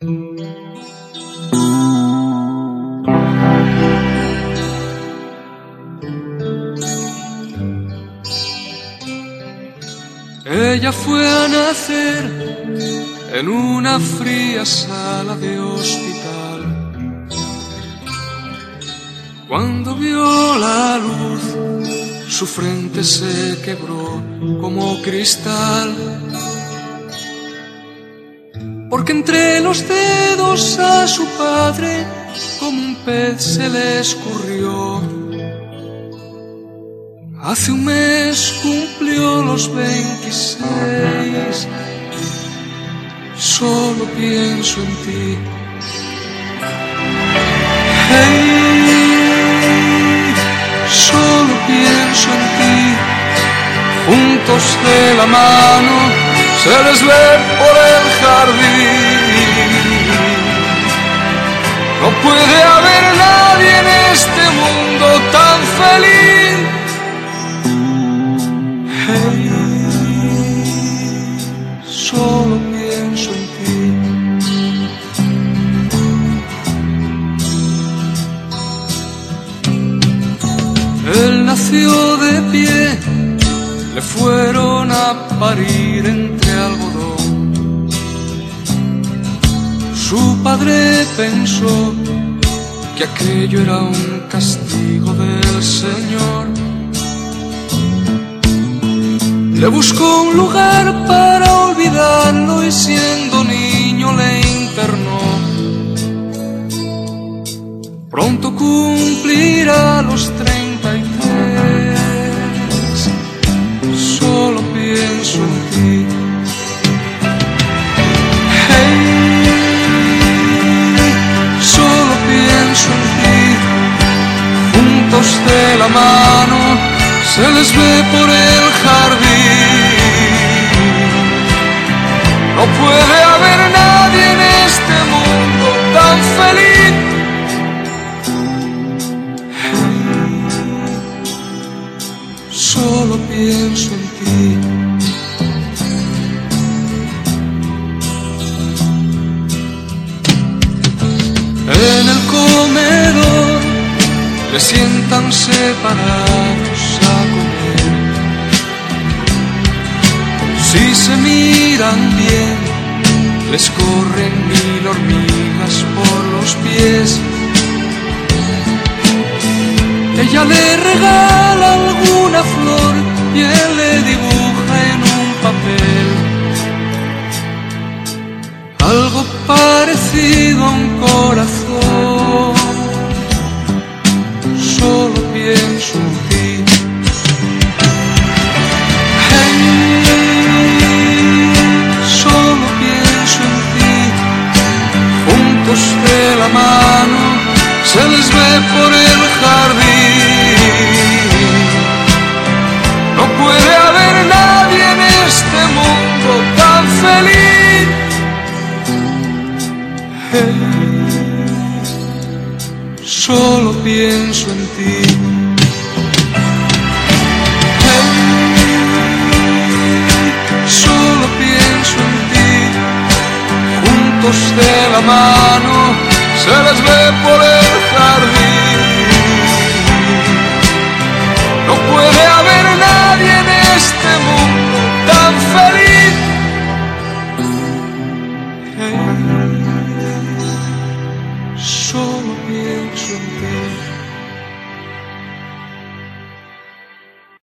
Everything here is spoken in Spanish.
Ella fue a nacer en una fría sala de hospital. Cuando vio la luz, su frente se quebró como cristal, porque entre los dedos a su padre como un pez se le escurrió. Hace un mes cumplió los 26, solo pienso en ti. Hey, solo pienso en ti. Juntos de la mano se les ve por el jardín. No puede haber nadie en este mundo tan feliz. Hey, solo pienso en ti. Él nació de pie, le fueron a parir entre algodón. Su padre pensó que aquello era un castigo del Señor. Le buscó un lugar para olvidarlo y siendo niño le internó. Pronto cumplirá los 33. Solo pienso en ti. Hey, solo pienso en ti. Juntos de la mano se les ve por el jardín. No puede haber nadie en este mundo tan feliz. Solo pienso en ti. En el comedor le sientan separados a comer. Si se miran bien, les corren 1000 hormigas por los pies. Ella le regala alguna flor y él le dibuja en un papel algo parecido a un corazón. Solo pienso en ti. Hey, solo pienso en ti. Juntos de la mano se les ve por el jardín. No puede haber nadie en este mundo tan feliz. Hey, solo pienso en ti. Hey, solo pienso en ti. Juntos de la mano se les ve por el jardín. No puede haber nadie en este mundo tan feliz. Hey.